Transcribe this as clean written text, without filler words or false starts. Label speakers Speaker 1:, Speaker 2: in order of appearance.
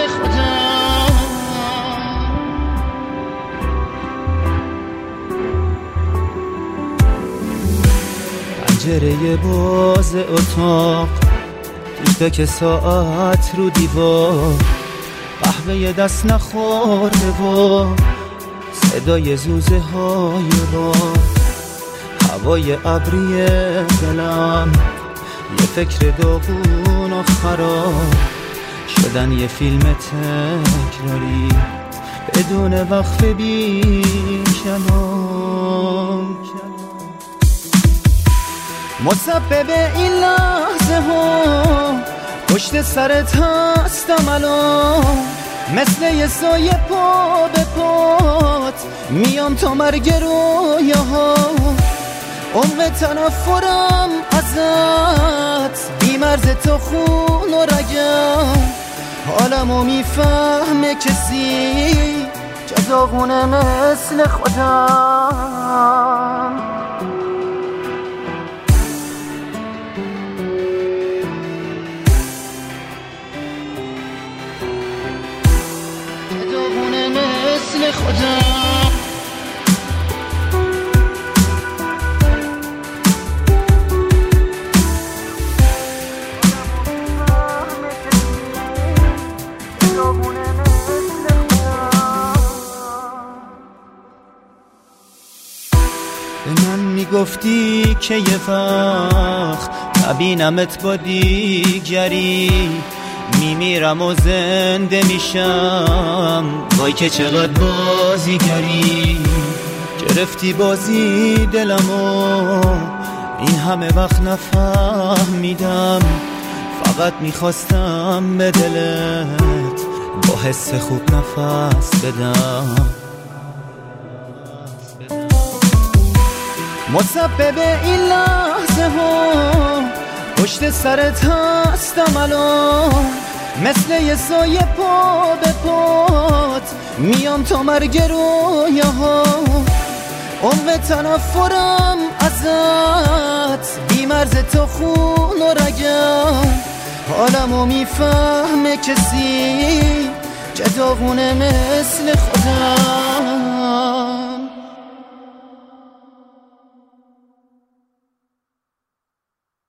Speaker 1: مثل خودم. پنجره باز اتاق، تیک ساعت رو دیوار، قهوه دست نخورده و صدای زوزه های راه، هوای ابری دلم، یه فکر داغون و خراب شدن، یه فیلم تکراری بدون وقف بی کلام. مسبب این لحظه ها پشت سرت هستم الان، مثل یه سایه پا به پات میام تا مرگ رویاها. عمق تنفرم ازت بی مرز تا خون و رگم، حالمو میفهمه کسی جزاغونه مثل خودم. جزاغونه مثل خودم. به من میگفتی که یه وقت نبینمت با دیگری، میمیرم و زنده میشم، وای که چقدر بازیگری. گرفتی بازی دلمو، این همه وقت نفهمیدم، فقط میخواستم به دلت با حس خوب نفس بدم. مسبب این لحظه ها پشت سرت هستم الان، مثل یه سایه پا به پات میام تا مرگ رویاها. عمق تنفرم ازت بی مرز تا خون و رگم، حالمو میفهمه کسی جداغونه مثل خودم.